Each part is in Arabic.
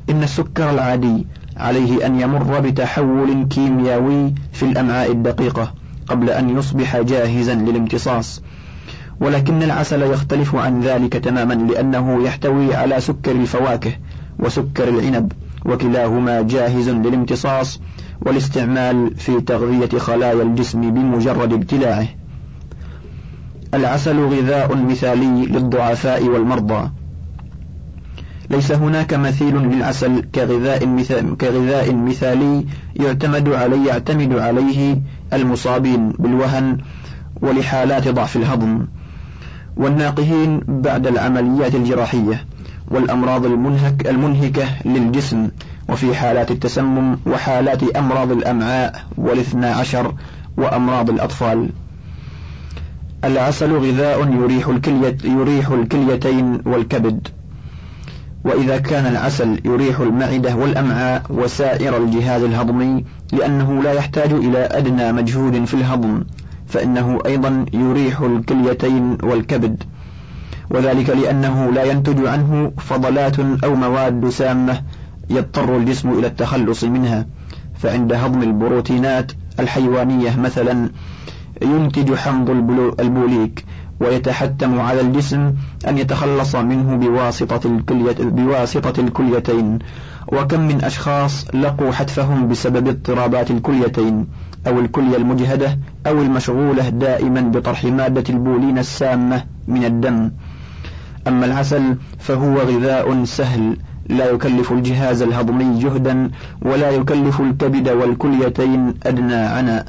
إن السكر العادي عليه أن يمر بتحول كيميائي في الأمعاء الدقيقة قبل أن يصبح جاهزا للامتصاص، ولكن العسل يختلف عن ذلك تماما، لأنه يحتوي على سكر الفواكه وسكر العنب، وكلاهما جاهز للامتصاص والاستعمال في تغذية خلايا الجسم بمجرد ابتلاعه. العسل غذاء مثالي للضعفاء والمرضى، ليس هناك مثيل للعسل كغذاء مثالي يعتمد عليه المصابين بالوهن ولحالات ضعف الهضم والناقهين بعد العمليات الجراحية والأمراض المنهكة للجسم، وفي حالات التسمم وحالات أمراض الأمعاء وال12 وأمراض الأطفال. العسل غذاء يريح الكليتين والكبد، وإذا كان العسل يريح المعدة والأمعاء وسائر الجهاز الهضمي لأنه لا يحتاج إلى أدنى مجهود في الهضم، فإنه أيضا يريح الكليتين والكبد، وذلك لأنه لا ينتج عنه فضلات أو مواد سامة يضطر الجسم إلى التخلص منها. فعند هضم البروتينات الحيوانية مثلا ينتج حمض البوليك، ويتحتم على الجسم أن يتخلص منه بواسطة الكليتين، وكم من أشخاص لقوا حتفهم بسبب اضطرابات الكليتين أو الكلية المجهدة أو المشغولة دائما بطرح مادة البولين السامة من الدم. أما العسل فهو غذاء سهل لا يكلف الجهاز الهضمي جهدا ولا يكلف الكبد والكليتين أدنى عناء.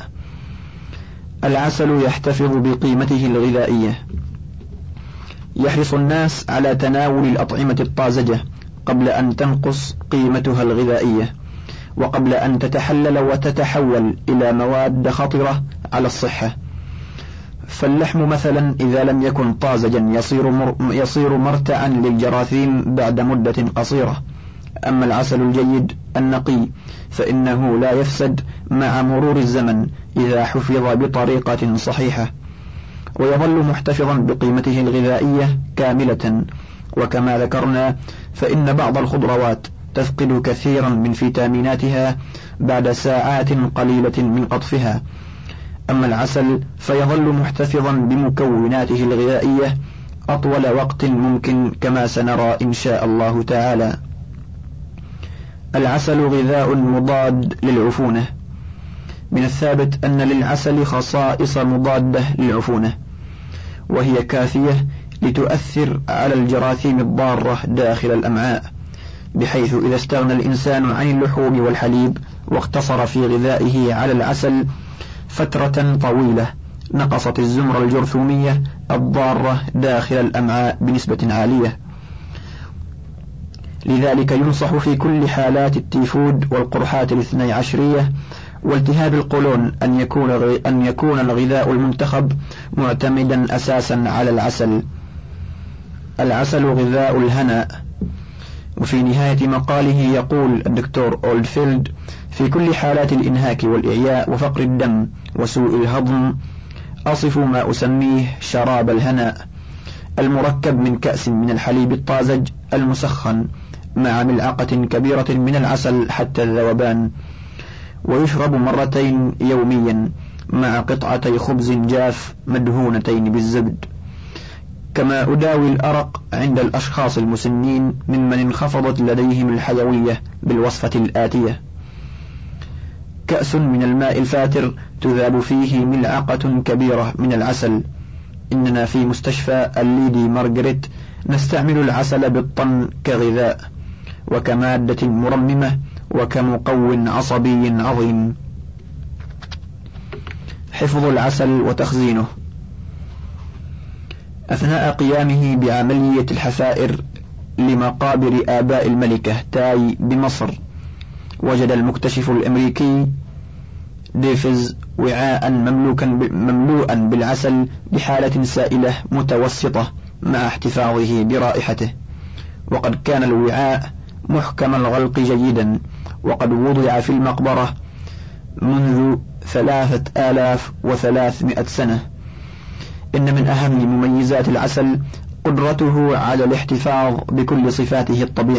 العسل يحتفظ بقيمته الغذائية، يحرص الناس على تناول الأطعمة الطازجة قبل أن تنقص قيمتها الغذائية، وقبل أن تتحلل وتتحول إلى مواد خطرة على الصحة. فاللحم مثلا إذا لم يكن طازجا يصير مرتعا للجراثيم بعد مدة قصيرة. أما العسل الجيد النقي فإنه لا يفسد مع مرور الزمن إذا حفظ بطريقة صحيحة، ويظل محتفظا بقيمته الغذائية كاملة. وكما ذكرنا فإن بعض الخضروات تفقد كثيرا من فيتاميناتها بعد ساعات قليلة من قطفها، أما العسل فيظل محتفظا بمكوناته الغذائية أطول وقت ممكن، كما سنرى إن شاء الله تعالى. العسل غذاء مضاد للعفونة. من الثابت أن للعسل خصائص مضادة للعفونة، وهي كافية لتؤثر على الجراثيم الضارة داخل الأمعاء، بحيث إذا استغنى الإنسان عن اللحوم والحليب واقتصر في غذائه على العسل فترة طويلة نقصت الزمرة الجرثومية الضارة داخل الأمعاء بنسبة عالية. لذلك ينصح في كل حالات التيفود والقرحات ال12 والتهاب القولون أن يكون الغذاء المنتخب معتمدا أساسا على العسل. العسل غذاء الهناء. وفي نهاية مقاله يقول الدكتور أولدفيلد: في كل حالات الإنهاك والإعياء وفقر الدم وسوء الهضم أصف ما أسميه شراب الهناء، المركب من كأس من الحليب الطازج المسخن مع ملعقة كبيرة من العسل حتى الذوبان، ويشرب 2 مرات يوميا مع قطعتي خبز جاف مدهونتين بالزبد. كما أداوي الأرق عند الأشخاص المسنين ممن انخفضت لديهم الحيوية بالوصفة الآتية: كأس من الماء الفاتر تذاب فيه ملعقة كبيرة من العسل. إننا في مستشفى الليدي مارغريت نستعمل العسل بالطن كغذاء وكمادة مرممة وكمقو عصبي عظيم. حفظ العسل وتخزينه. أثناء قيامه بعملية الحفائر لمقابر آباء الملكة تاي بمصر، وجد المكتشف الأمريكي ديفيز وعاء مملوءا بالعسل بحالة سائلة متوسطة مع احتفاظه برائحته، وقد كان الوعاء محكم الغلق جيدا، وقد وضع في المقبرة منذ 3300 سنة. إن من أهم مميزات العسل قدرته على الاحتفاظ بكل صفاته الطبيعية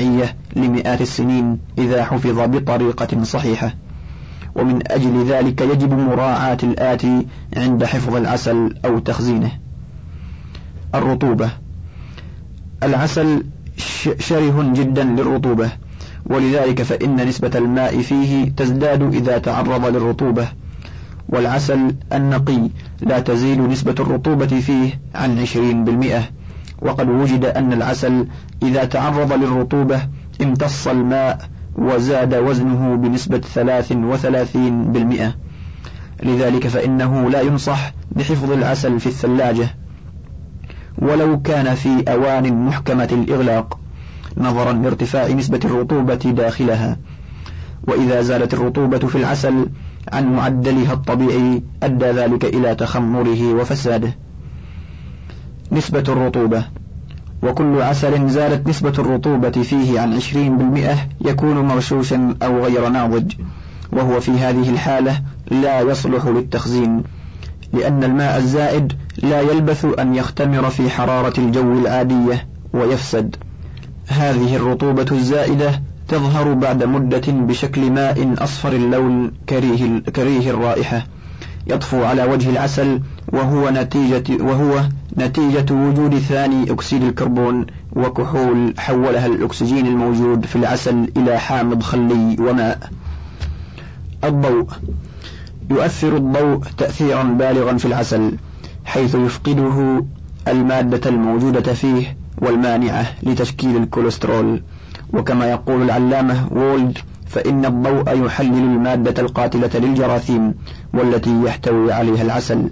لمئات السنين إذا حفظ بطريقة صحيحة. ومن أجل ذلك يجب مراعاة الآتي عند حفظ العسل أو تخزينه. الرطوبة. العسل شره جدا للرطوبة، ولذلك فإن نسبة الماء فيه تزداد إذا تعرض للرطوبة، والعسل النقي لا تزيد نسبة الرطوبة فيه عن 20%. وقد وجد أن العسل إذا تعرض للرطوبة امتص الماء وزاد وزنه بنسبة 33%. لذلك فإنه لا ينصح بحفظ العسل في الثلاجة ولو كان في أوان محكمة الإغلاق، نظرا لارتفاع نسبة الرطوبة داخلها. وإذا زالت الرطوبة في العسل عن معدلها الطبيعي أدى ذلك إلى تخمره وفساده. نسبة الرطوبة. وكل عسل زالت نسبة الرطوبة فيه عن 20% يكون مرشوشا أو غير ناضج، وهو في هذه الحالة لا يصلح للتخزين، لأن الماء الزائد لا يلبث أن يختمر في حرارة الجو العادية ويفسد. هذه الرطوبة الزائدة تظهر بعد مدة بشكل ماء أصفر اللون كريه الرائحة يطفو على وجه العسل، وهو نتيجة وجود ثاني أكسيد الكربون وكحول حولها الأكسجين الموجود في العسل إلى حامض خلي وماء. الضوء. يؤثر الضوء تأثيرا بالغا في العسل، حيث يفقده المادة الموجودة فيه والمانعة لتشكيل الكوليسترول. وكما يقول العلامة وولد، فإن الضوء يحلل المادة القاتلة للجراثيم والتي يحتوي عليها العسل.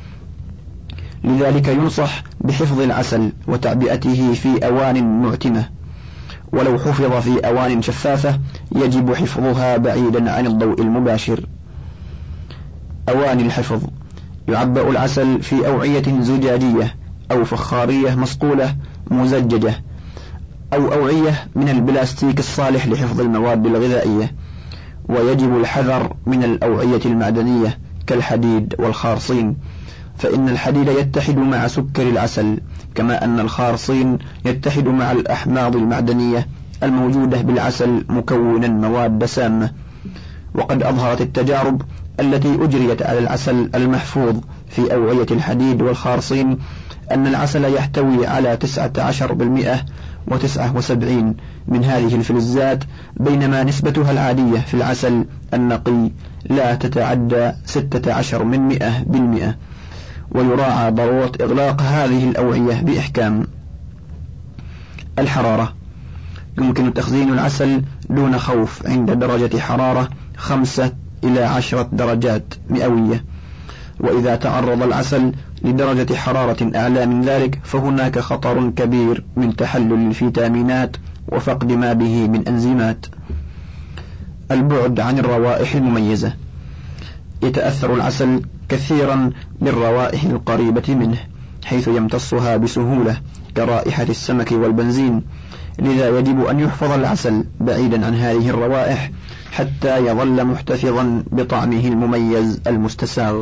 لذلك ينصح بحفظ العسل وتعبئته في أوان معتمة، ولو حفظ في أوان شفافة يجب حفظها بعيدا عن الضوء المباشر. أواني الحفظ. يعبأ العسل في أوعية زجاجية أو فخارية مصقولة مزججة، أو أوعية من البلاستيك الصالح لحفظ المواد الغذائية. ويجب الحذر من الأوعية المعدنية كالحديد والخارصين، فإن الحديد يتحد مع سكر العسل، كما أن الخارصين يتحد مع الأحماض المعدنية الموجودة بالعسل مكونا مواد سامة. وقد أظهرت التجارب التي أجريت على العسل المحفوظ في أوعية الحديد والخارصين أن العسل يحتوي على 19% و79 من هذه الفلزات، بينما نسبتها العادية في العسل النقي لا تتعدى 16%. ويراعى ضرورة إغلاق هذه الأوعية بإحكام. الحرارة. يمكن تخزين العسل دون خوف عند درجة حرارة 5 إلى 10 درجات مئوية، وإذا تعرض العسل لدرجة حرارة أعلى من ذلك فهناك خطر كبير من تحلل الفيتامينات وفقد ما به من أنزيمات. البعد عن الروائح المميزة. يتأثر العسل كثيرا بالروائح القريبة منه، حيث يمتصها بسهولة كرائحة السمك والبنزين. لذا يجب أن يحفظ العسل بعيدا عن هذه الروائح حتى يظل محتفظا بطعمه المميز المستساغ.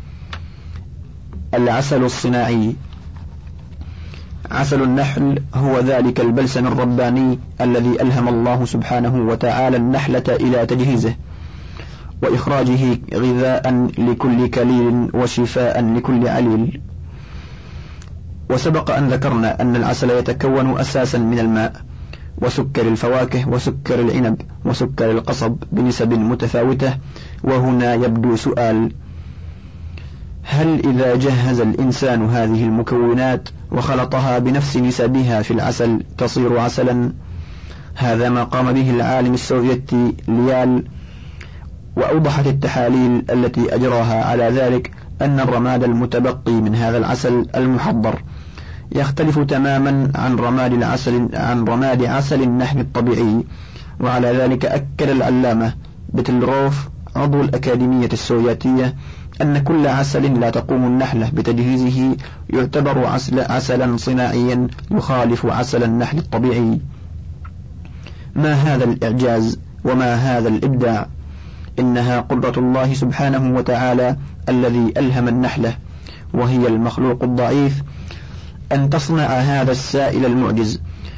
العسل الصناعي. عسل النحل هو ذلك البلسم الرباني الذي ألهم الله سبحانه وتعالى النحلة إلى تجهيزه وإخراجه غذاء لكل كليل وشفاء لكل عليل. وسبق أن ذكرنا أن العسل يتكون أساسا من الماء وسكر الفواكه وسكر العنب وسكر القصب بنسب متفاوتة. وهنا يبدو سؤال: هل إذا جهز الإنسان هذه المكونات وخلطها بنفس نسبها في العسل تصير عسلا؟ هذا ما قام به العالم السوفيتي ليال، وأوضحت التحاليل التي أجراها على ذلك أن الرماد المتبقي من هذا العسل المحضر يختلف تماما عن رماد عسل النحل الطبيعي. وعلى ذلك أكد العلامة بتلروف عضو الأكاديمية السوفيتية أن كل عسل لا تقوم النحلة بتجهيزه يعتبر عسلا صناعيا يخالف عسل النحل الطبيعي. ما هذا الإعجاز وما هذا الإبداع! إنها قدرة الله سبحانه وتعالى الذي ألهم النحلة، وهي المخلوق الضعيف، أن تصنع هذا السائل المعجز.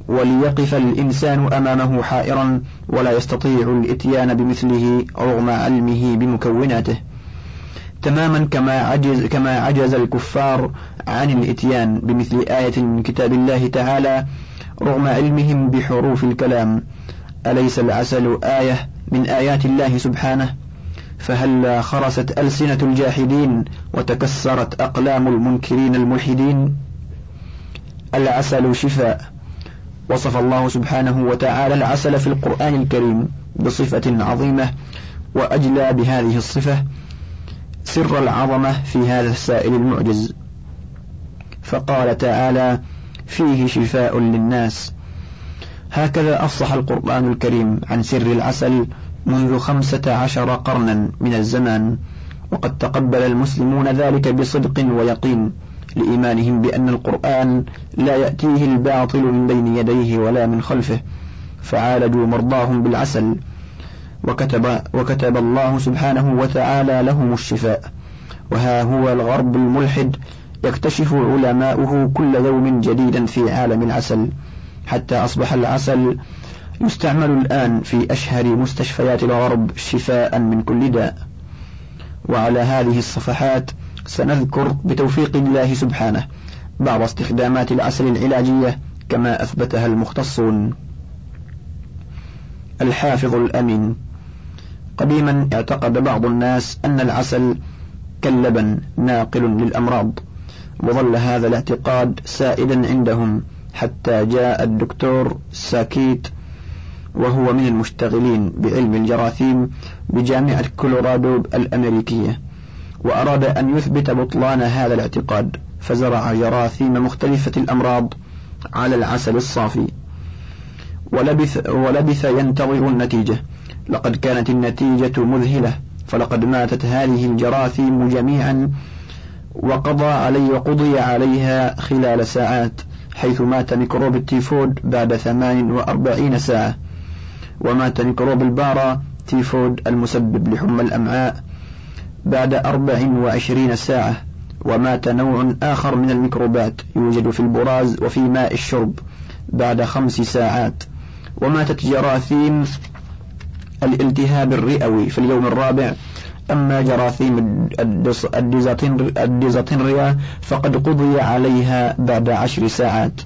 وليقف الإنسان أمامه حائرا ولا يستطيع الإتيان بمثله رغم علمه بمكوناته، تماما كما عجز الكفار عن الإتيان بمثل آية من كتاب الله تعالى رغم علمهم بحروف الكلام. أليس العسل آية من آيات الله سبحانه؟ فهلا خرست ألسنة الجاحدين وتكسرت أقلام المنكرين الملحدين. العسل شفاء. وصف الله سبحانه وتعالى العسل في القرآن الكريم بصفة عظيمة، وأجلى بهذه الصفة سر العظمة في هذا السائل المعجز، فقال تعالى: فيه شفاء للناس. هكذا أفصح القرآن الكريم عن سر العسل منذ 15 قرنا من الزمان، وقد تقبل المسلمون ذلك بصدق ويقين لإيمانهم بأن القرآن لا يأتيه الباطل من بين يديه ولا من خلفه، فعالجوا مرضاهم بالعسل، وكتب الله سبحانه وتعالى لهم الشفاء. وها هو الغرب الملحد يكتشف علماؤه كل يوم جديدا في عالم العسل، حتى أصبح العسل يستعمل الآن في أشهر مستشفيات الغرب شفاء من كل داء. وعلى هذه الصفحات سنذكر بتوفيق الله سبحانه بعض استخدامات العسل العلاجية كما أثبتها المختصون. الحافظ الأمين. قديما اعتقد بعض الناس أن العسل كاللبن ناقل للأمراض، وظل هذا الاعتقاد سائدا عندهم حتى جاء الدكتور ساكيت، وهو من المشتغلين بعلم الجراثيم بجامعة كولورادو الأمريكية، وأراد أن يثبت بطلان هذا الاعتقاد، فزرع جراثيم مختلفة الأمراض على العسل الصافي، ولبث ينتظر النتيجة. لقد كانت النتيجة مذهلة، فلقد ماتت هذه الجراثيم جميعا، وقضي عليها خلال ساعات، حيث مات ميكروب التيفود بعد 48 ساعة، ومات ميكروب البارا تيفود المسبب لحمى الأمعاء بعد 24 ساعة، ومات نوع آخر من الميكروبات يوجد في البراز وفي ماء الشرب بعد 5 ساعات، وماتت جراثيم الالتهاب الرئوي في اليوم الرابع. أما جراثيم الديزنتريا فقد قضي عليها بعد 10 ساعات.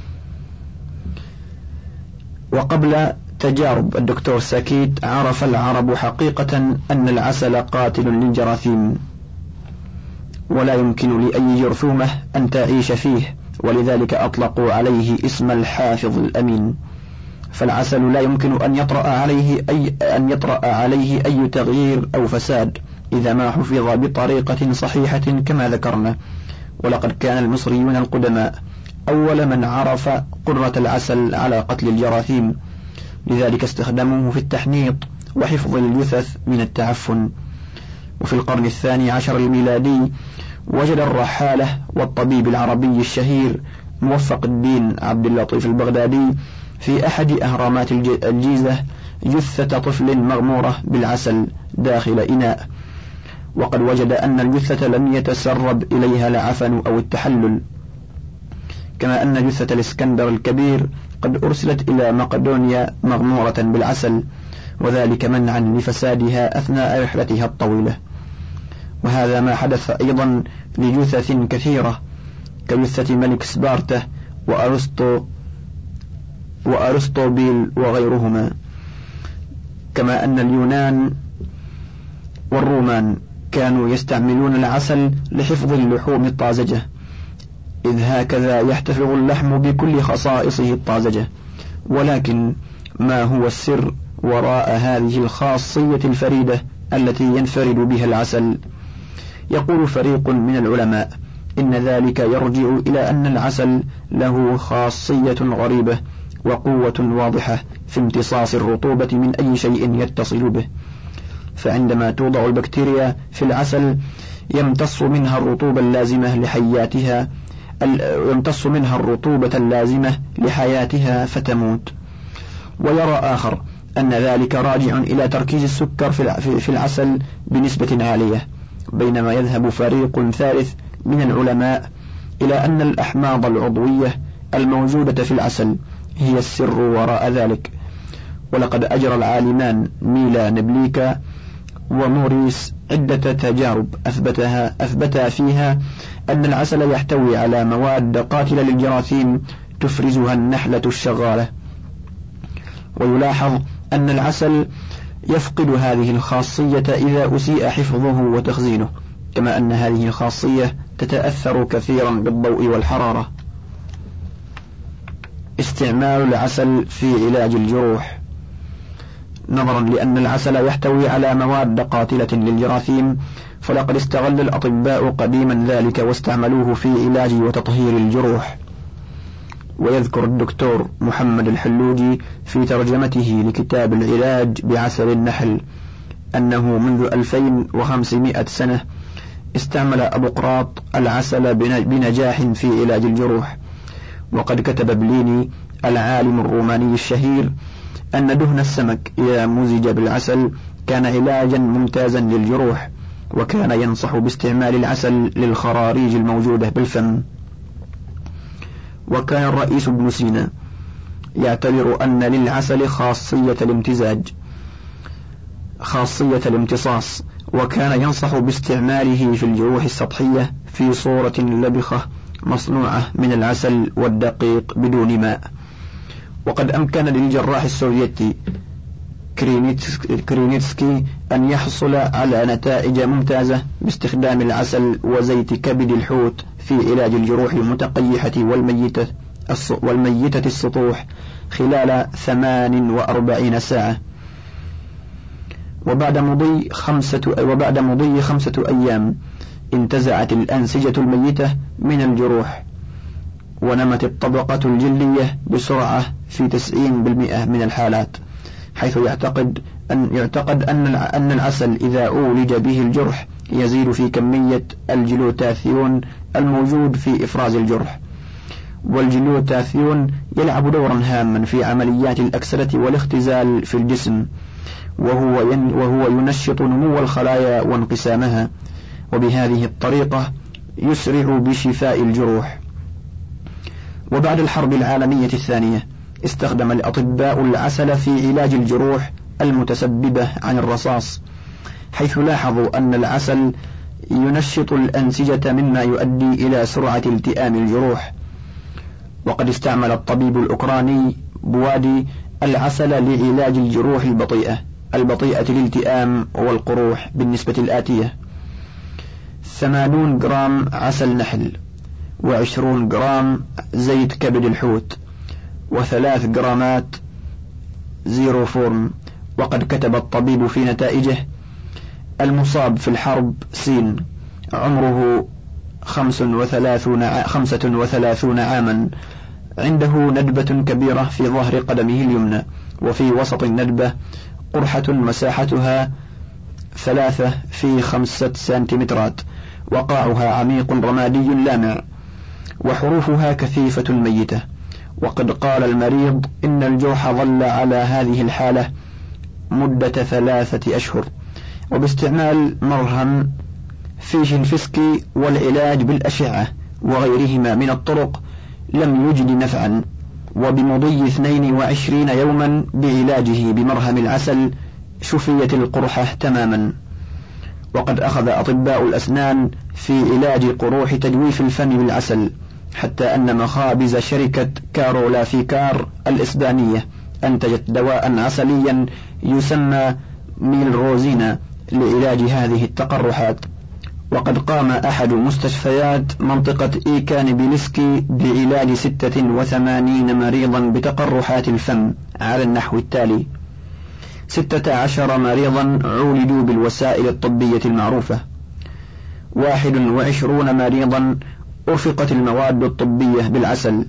وقبل تجارب الدكتور ساكيت عرف العرب حقيقة أن العسل قاتل للجراثيم، ولا يمكن لأي جرثومة أن تعيش فيه، ولذلك أطلقوا عليه اسم الحافظ الأمين. فالعسل لا يمكن أن يطرأ عليه أي تغيير أو فساد إذا ما حفظ بطريقة صحيحة كما ذكرنا. ولقد كان المصريون القدماء أول من عرف قدرة العسل على قتل الجراثيم، لذلك استخدموه في التحنيط وحفظ الجثث من التعفن. وفي القرن 12 الميلادي وجد الرحالة والطبيب العربي الشهير موفق الدين عبد اللطيف البغدادي في أحد أهرامات الجيزة جثة طفل مغمورة بالعسل داخل إناء، وقد وجد أن الجثة لم يتسرب إليها العفن أو التحلل، كما أن جثة الإسكندر الكبير قد أرسلت إلى مقدونيا مغمورة بالعسل، وذلك منعا لفسادها أثناء رحلتها الطويلة. وهذا ما حدث أيضا لجثث كثيرة كجثة ملك سبارتا وأرسطوبيل وغيرهما. كما أن اليونان والرومان كانوا يستعملون العسل لحفظ اللحوم الطازجة، إذ هكذا يحتفظ اللحم بكل خصائصه الطازجة. ولكن ما هو السر وراء هذه الخاصية الفريدة التي ينفرد بها العسل؟ يقول فريق من العلماء إن ذلك يرجع إلى أن العسل له خاصية غريبة وقوة واضحة في امتصاص الرطوبة من أي شيء يتصل به. فعندما توضع البكتيريا في العسل يمتص منها الرطوبة اللازمة لحياتها فتموت. ويرى آخر أن ذلك راجع إلى تركيز السكر في العسل بنسبة عالية، بينما يذهب فريق ثالث من العلماء إلى أن الأحماض العضوية الموجودة في العسل هي السر وراء ذلك. ولقد أجرى العالمان ميلا نبليكا وموريس عدة تجارب أثبتها فيها أن العسل يحتوي على مواد قاتلة للجراثيم تفرزها النحلة الشغالة. ويلاحظ أن العسل يفقد هذه الخاصية إذا أسيء حفظه وتخزينه، كما أن هذه الخاصية تتأثر كثيرا بالضوء والحرارة. استعمال العسل في علاج الجروح. نظرا لأن العسل يحتوي على مواد قاتلة للجراثيم، فلقد استغل الأطباء قديما ذلك واستعملوه في علاج وتطهير الجروح. ويذكر الدكتور محمد الحلوجي في ترجمته لكتاب العلاج بعسل النحل أنه منذ 2500 سنة استعمل أبو قراط العسل بنجاح في علاج الجروح. وقد كتب بليني العالم الروماني الشهير أن دهن السمك إذا مزج بالعسل كان علاجا ممتازا للجروح، وكان ينصح باستعمال العسل للخراريج الموجودة بالفم. وكان الرئيس ابن سينا يعتبر أن للعسل خاصية الامتصاص، وكان ينصح باستعماله في الجروح السطحية في صورة لبخة مصنوعة من العسل والدقيق بدون ماء. وقد أمكن للجراح السوفيتي كرينيتسكي أن يحصل على نتائج ممتازة باستخدام العسل وزيت كبد الحوت في علاج الجروح المتقيحة والميتة السطوح خلال 48 ساعة. وبعد مضي 5 أيام انتزعت الأنسجة الميتة من الجروح، ونمت الطبقة الجلدية بسرعة في 90% من الحالات، حيث يعتقد أن العسل إذا أولج به الجرح يزيد في كمية الجلوتاثيون الموجود في إفراز الجرح. والجلوتاثيون يلعب دورا هاما في عمليات الأكسدة والاختزال في الجسم، وهو ينشط نمو الخلايا وانقسامها، وبهذه الطريقة يسرع بشفاء الجروح. وبعد الحرب العالمية الثانية استخدم الأطباء العسل في علاج الجروح المتسببة عن الرصاص، حيث لاحظوا أن العسل ينشط الأنسجة مما يؤدي إلى سرعة التئام الجروح. وقد استعمل الطبيب الأوكراني بوادي العسل لعلاج الجروح البطيئة الالتئام والقروح بالنسبة الآتية: 80 جرام عسل نحل، و20 جرام زيت كبد الحوت، و3 جرامات زيروفورم. وقد كتب الطبيب في نتائجه: المصاب في الحرب سين عمره 35 عاما، عنده ندبة كبيرة في ظهر قدمه اليمنى، وفي وسط الندبة قرحة مساحتها 3 في 5 سنتيمترات، وقاعها عميق رمادي لامع، وحروفها كثيفة ميتة. وقد قال المريض إن الجرح ظل على هذه الحالة مدة 3 أشهر، وباستعمال مرهم فيشنفسكي والعلاج بالأشعة وغيرهما من الطرق لم يجد نفعا. وبمضي 22 يوما بعلاجه بمرهم العسل شفيت القرحة تماما. وقد أخذ أطباء الأسنان في علاج قروح تجويف الفم بالعسل، حتى أن مخابز شركة كارولا فيكار الإسبانية أنتجت دواء عسليا يسمى ميلروزينا لعلاج هذه التقرحات. وقد قام أحد مستشفيات منطقة إيكان بيلسكي بعلاج 86 مريضا بتقرحات الفم على النحو التالي: 16 مريضا عولجوا بالوسائل الطبية المعروفة، 21 مريضا أرفقت المواد الطبية بالعسل،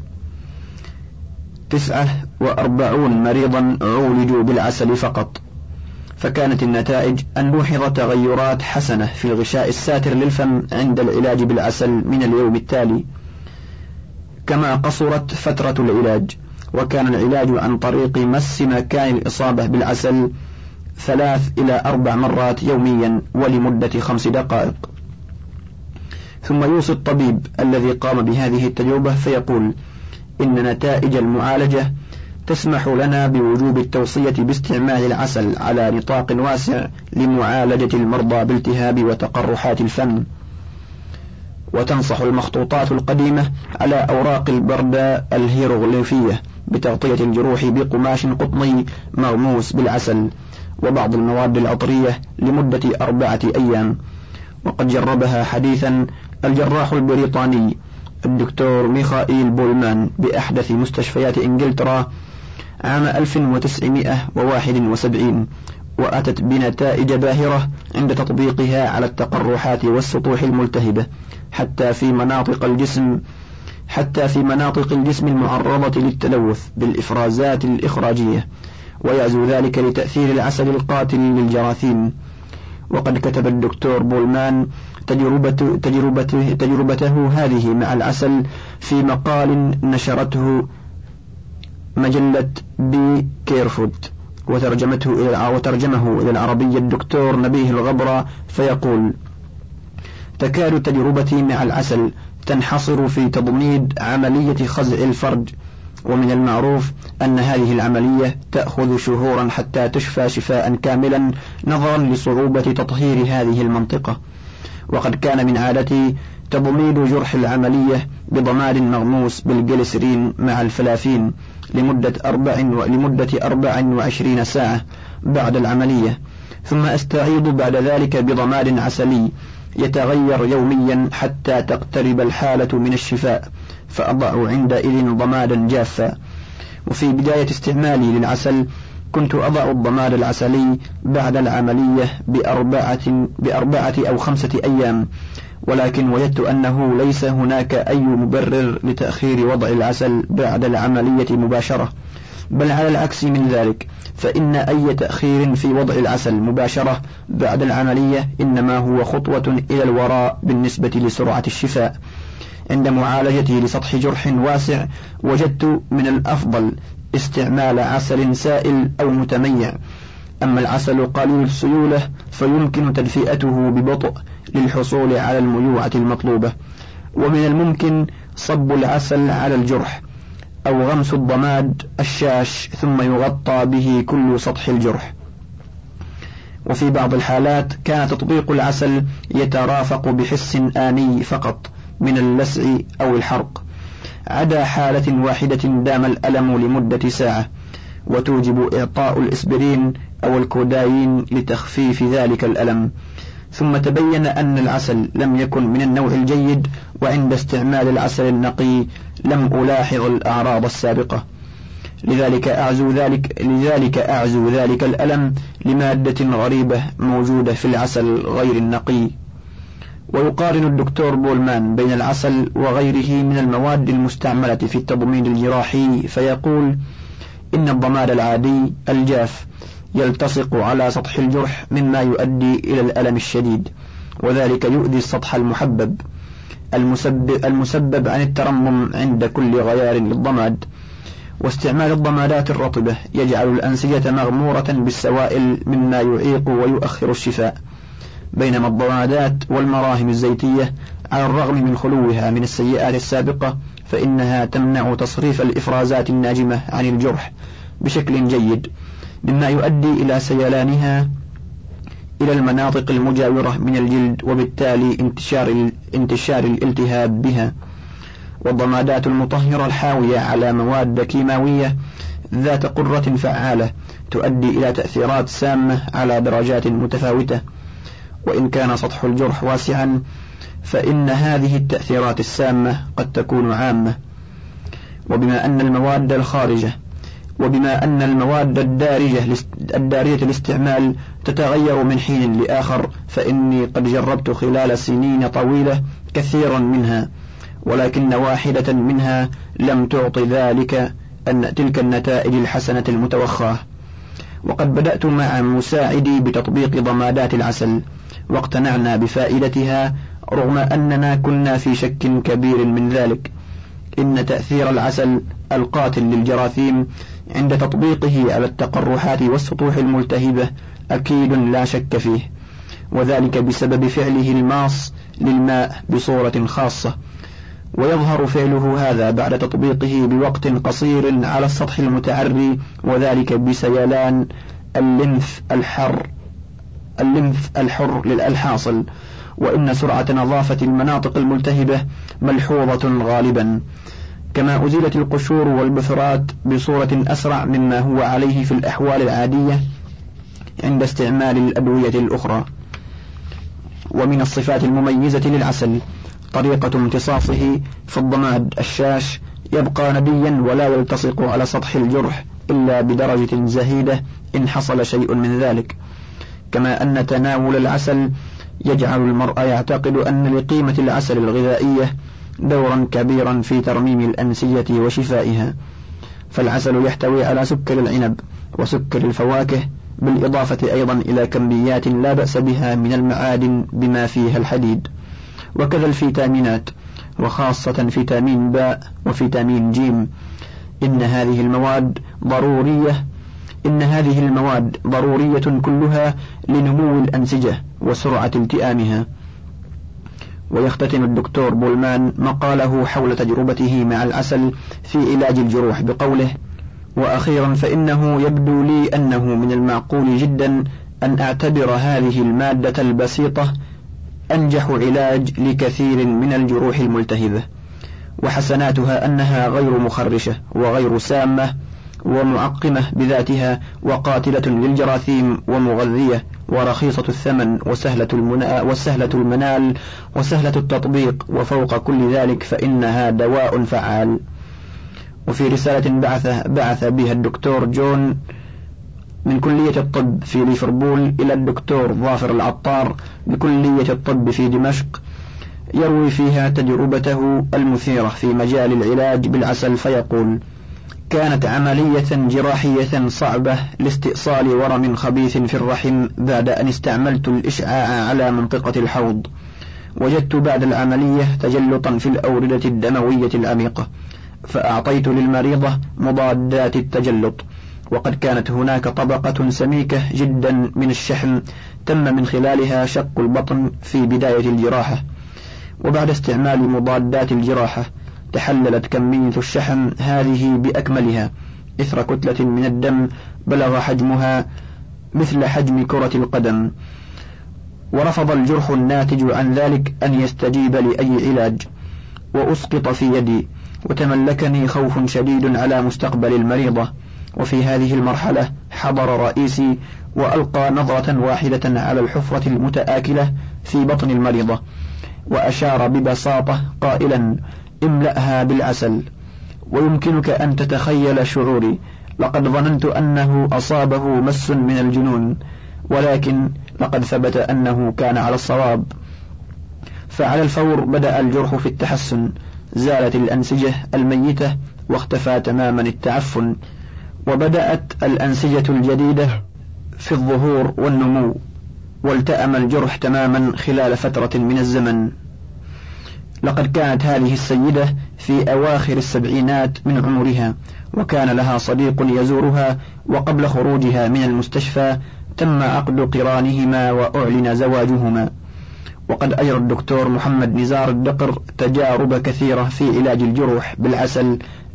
49 مريضا عولجوا بالعسل فقط. فكانت النتائج أن لوحظ تغيرات حسنة في الغشاء الساتر للفم عند العلاج بالعسل من اليوم التالي، كما قصرت فترة العلاج. وكان العلاج عن طريق مس مكان الإصابة بالعسل 3 إلى 4 مرات يوميا ولمدة 5 دقائق. ثم يوصي الطبيب الذي قام بهذه التجربة فيقول إن نتائج المعالجة تسمح لنا بوجوب التوصية باستعمال العسل على نطاق واسع لمعالجة المرضى بالتهاب وتقرحات الفم. وتنصح المخطوطات القديمة على أوراق البردة الهيروغليفية بتغطية الجروح بقماش قطني مغموس بالعسل وبعض المواد العطرية لمدة 4 أيام. وقد جربها حديثا الجراح البريطاني الدكتور ميخائيل بولمان بأحدث مستشفيات إنجلترا عام 1971، وأتت بنتائج باهرة عند تطبيقها على التقرحات والسطوح الملتهبة حتى في مناطق الجسم المعرضة للتلوث بالإفرازات الإخراجية، ويعزو ذلك لتأثير العسل القاتل للجراثيم. وقد كتب الدكتور بولمان تجربته هذه مع العسل في مقال نشرته مجلة بي كيرفود، وترجمه إلى العربية الدكتور نبيه الغبرة، فيقول: تكاد تجربتي مع العسل تنحصر في تضميد عملية خزع الفرج، ومن المعروف أن هذه العملية تأخذ شهورا حتى تشفى شفاء كاملا نظرا لصعوبة تطهير هذه المنطقة. وقد كان من عادتي تضميد جرح العملية بضماد مغموس بالجليسرين مع الفلافين لمدة 24 ساعة بعد العملية، ثم أستعيض بعد ذلك بضماد عسلي يتغير يوميا حتى تقترب الحالة من الشفاء، فأضع عندئذ ضمادا جافا. وفي بداية استعمالي للعسل كنت أضع الضماد العسلي بعد العملية بأربعة أو 5 أيام، ولكن وجدت أنه ليس هناك أي مبرر لتأخير وضع العسل بعد العملية مباشرة، بل على العكس من ذلك، فإن أي تأخير في وضع العسل مباشرة بعد العملية إنما هو خطوة إلى الوراء بالنسبة لسرعة الشفاء. عند معالجتي لسطح جرح واسع وجدت من الأفضل استعمال عسل سائل أو متميع. أما العسل قليل السيولة فيمكن تدفئته ببطء للحصول على الميوعة المطلوبة، ومن الممكن صب العسل على الجرح أو غمس الضماد الشاش ثم يغطى به كل سطح الجرح. وفي بعض الحالات كان تطبيق العسل يترافق بحس آني فقط من اللسع أو الحرق، عدا حالة واحدة دام الألم لمدة ساعة، وتوجب إعطاء الإسبرين أو الكودايين لتخفيف ذلك الألم. ثم تبين أن العسل لم يكن من النوع الجيد، وعند استعمال العسل النقي لم ألاحظ الأعراض السابقة، لذلك أعزو ذلك الألم لمادة غريبة موجودة في العسل غير النقي. ويقارن الدكتور بولمان بين العسل وغيره من المواد المستعملة في التضميد الجراحي، فيقول: إن الضماد العادي الجاف يلتصق على سطح الجرح مما يؤدي إلى الألم الشديد، وذلك يؤذي السطح المحبب المسبب عن الترمم عند كل غيار للضماد. واستعمال الضمادات الرطبة يجعل الأنسجة مغمورة بالسوائل مما يعيق ويؤخر الشفاء، بينما الضمادات والمراهم الزيتية على الرغم من خلوها من السيئات السابقة فإنها تمنع تصريف الإفرازات الناجمة عن الجرح بشكل جيد، مما يؤدي إلى سيلانها إلى المناطق المجاورة من الجلد، وبالتالي انتشار الالتهاب بها. والضمادات المطهرة الحاوية على مواد كيماوية ذات قدرة فعالة تؤدي إلى تأثيرات سامة على درجات متفاوتة، وإن كان سطح الجرح واسعا فإن هذه التأثيرات السامة قد تكون عامة. وبما أن المواد الدارجة الاستعمال تتغير من حين لآخر، فإني قد جربت خلال سنين طويلة كثيرا منها، ولكن واحدة منها لم تعط تلك النتائج الحسنة المتوخاة. وقد بدأت مع مساعدي بتطبيق ضمادات العسل، واقتنعنا بفائدتها رغم أننا كنا في شك كبير من ذلك. إن تأثير العسل القاتل للجراثيم عند تطبيقه على التقرحات والسطوح الملتهبة أكيد لا شك فيه، وذلك بسبب فعله الماص للماء بصورة خاصة، ويظهر فعله هذا بعد تطبيقه بوقت قصير على السطح المتعري، وذلك بسيلان الليمف الحر الحاصل. وإن سرعة نظافة المناطق الملتهبة ملحوظة غالبا، كما أزيلت القشور والبثرات بصورة أسرع مما هو عليه في الأحوال العادية عند استعمال الأدوية الأخرى. ومن الصفات المميزة للعسل طريقة امتصاصه، فالضماد الشاش يبقى نديا ولا يلتصق على سطح الجرح إلا بدرجة زهيدة إن حصل شيء من ذلك. كما أن تناول العسل يجعل المرء يعتقد أن لقيمة العسل الغذائية دورا كبيرا في ترميم الأنسية وشفائها، فالعسل يحتوي على سكر العنب وسكر الفواكه، بالإضافة أيضا إلى كميات لا بأس بها من المعادن بما فيها الحديد، وكذا الفيتامينات، وخاصة فيتامين باء وفيتامين جيم. إن هذه المواد ضرورية كلها لنمو الأنسجة وسرعة التئامها. ويختتم الدكتور بولمان مقاله حول تجربته مع العسل في علاج الجروح بقوله: وأخيرا فإنه يبدو لي أنه من المعقول جدا أن أعتبر هذه المادة البسيطة أنجح علاج لكثير من الجروح الملتهبة، وحسناتها أنها غير مخرشة وغير سامة ومعقمة بذاتها، وقاتلة للجراثيم ومغذية ورخيصة الثمن وسهلة المنال وسهلة التطبيق، وفوق كل ذلك فإنها دواء فعال. وفي رسالة بعث بها الدكتور جون من كلية الطب في ليفربول إلى الدكتور ظافر العطار بكلية الطب في دمشق، يروي فيها تجربته المثيرة في مجال العلاج بالعسل، فيقول: كانت عملية جراحية صعبة لاستئصال ورم خبيث في الرحم بعد أن استعملت الإشعاع على منطقة الحوض. وجدت بعد العملية تجلطا في الأوردة الدموية العميقة، فأعطيت للمريضة مضادات التجلط، وقد كانت هناك طبقة سميكة جدا من الشحم تم من خلالها شق البطن في بداية الجراحة. وبعد استعمال مضادات الجراحة تحللت كمية الشحم هذه بأكملها إثر كتلة من الدم بلغ حجمها مثل حجم كرة القدم، ورفض الجرح الناتج عن ذلك أن يستجيب لأي علاج، وأسقط في يدي، وتملكني خوف شديد على مستقبل المريضة. وفي هذه المرحلة حضر رئيسي وألقى نظرة واحدة على الحفرة المتآكلة في بطن المريضة، وأشار ببساطة قائلا: املأها بالعسل. ويمكنك أن تتخيل شعوري، لقد ظننت أنه أصابه مس من الجنون، ولكن لقد ثبت أنه كان على الصواب. فعلى الفور بدأ الجرح في التحسن، زالت الأنسجة الميتة واختفى تماما التعفن، وبدأت الأنسجة الجديدة في الظهور والنمو، والتأم الجرح تماما خلال فترة من الزمن. لقد كانت هذه السيدة في أواخر السبعينات من عمرها، وكان لها صديق يزورها، وقبل خروجها من المستشفى تم عقد قرانهما وأعلن زواجهما. وقد أجرى الدكتور محمد نزار الدقر تجارب كثيرة في علاج الجروح بالعسل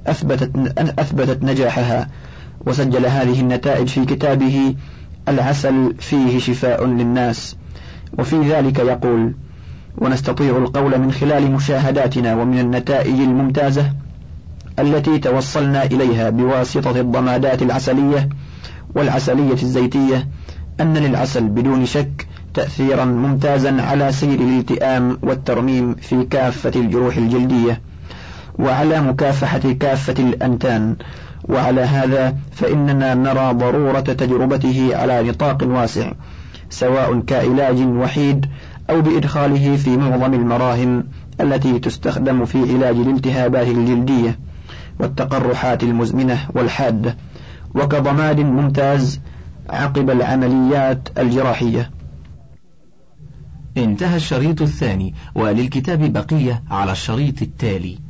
أثبتت نجاحها، وسجل هذه النتائج في كتابه العسل فيه شفاء للناس. وفي ذلك يقول: ونستطيع القول من خلال مشاهداتنا ومن النتائج الممتازة التي توصلنا إليها بواسطة الضمادات العسلية والعسلية الزيتية أن للعسل بدون شك تأثيرا ممتازا على سير الالتئام والترميم في كافة الجروح الجلدية، وعلى مكافحة كافة الأنتان. وعلى هذا فإننا نرى ضرورة تجربته على نطاق واسع، سواء كعلاج وحيد أو بإدخاله في معظم المراهم التي تستخدم في علاج الالتهابات الجلدية والتقرحات المزمنة والحادة، وكضماد ممتاز عقب العمليات الجراحية. انتهى الشريط الثاني، وللكتاب بقية على الشريط التالي.